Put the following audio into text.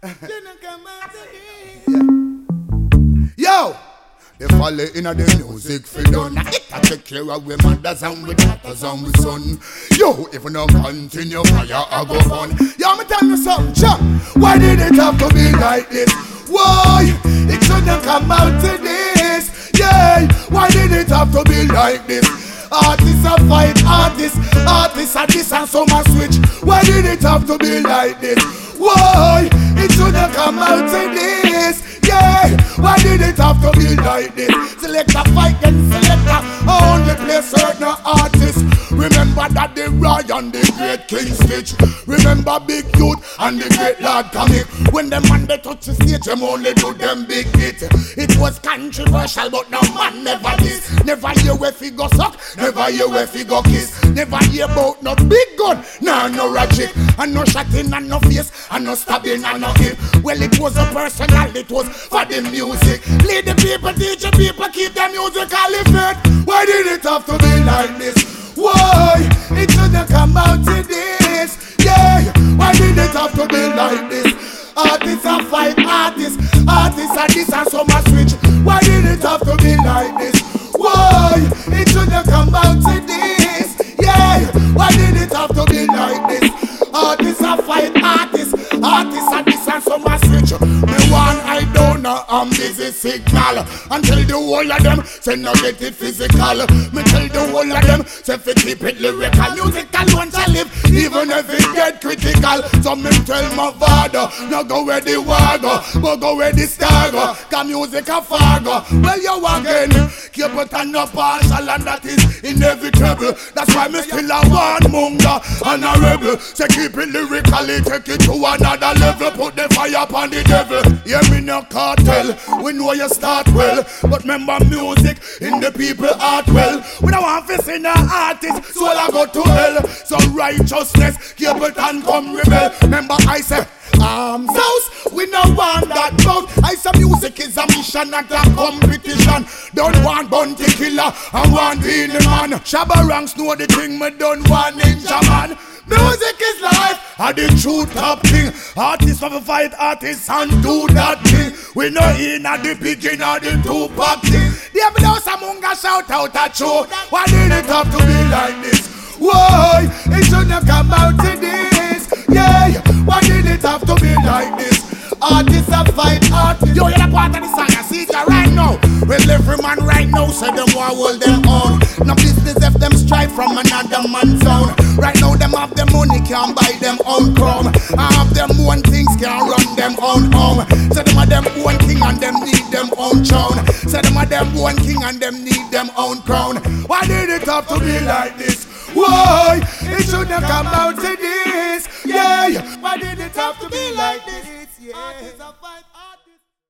Yo! They fall in the music for done. I take care of we mothers and we daughters and we son. Yo, if we don't continue, fire I go on. Yo, me tell you something, Chuck. Why did it have to be like this? Why? It shouldn't come out to this. Yeah, why did it have to be like this? Artists are fight artists, artists are this and some are switch. Why did it have to be like this? Why? It shouldn't come out to this. Yeah, why did it have to be like this? Selector fight and selector, only play certain artists. Remember that the Roy and the great King Stitch. Remember Big Youth and the great Lord Comic. When them man they touch the stage, them only do them big hit. It was controversial, but no man never this. Never hear where fi go suck, never hear where fi go kiss. Never hear about no big gun, nah no ratchet. And no shotting and no face, and no stabbing and no hip. Well it was a personal, it was for the music. Lead the people, teach the people, keep the musical effect. Why did it have to be like this? Why? It shouldn't come out to this. Yeah, why did it have to be like this? Artists are fight artists, artists are this and so much switch. Why did it have to be like this? Why? It shouldn't come out to this. Yeah, why did it have to be like this? Artists are fight artists, artists are this and so much switch. Me one I don't know, I'm busy signal. Until the whole of them say no get it physical. Me tell the whole of them say fi keep it lyrical. Music alone shall live, even if it get critical. So me tell my father, no go where the war go, but go where the star go. Cause music a far go. Well you again, keep it on no partial and that is inevitable. That's why me still a one monger and a rebel. Say keep it lyrically, take it to another level. Put the fire upon the devil. Yeah, me no cartel, we know you start well. But remember music in the people heart well. We don't want to see no artist, so I go to hell. So righteousness, keep it and come rebel. Remember I say arms house, we no want that bout. I say music is a mission, not a competition. Don't want bounty killer, I want being the man. Shabba Ranks know the thing, me don't want ninja man. Music is life, and the true top thing. Artists of a fight, artists and do that thing. We know in at the beginning of the two-pack thing. The Evidence among us shout out at you. Why did it have to be like this? Why? It shouldn't come out to this. Yeah, why did it have to be like this? Artists of fight, artists. Yo, you're the part of the song, I see it right now. Well, every man right now say them want hold their own. No business if them strike from another man's own. Right now them have them money, can't buy them own crown. I have them own things, can't run them own home. Say them are them own king and them need them own throne. Say them are them own king and them need them own crown. Why did it have to be like this? Why? It shouldn't come out to this. Yeah, why did it have to be like this? Yeah.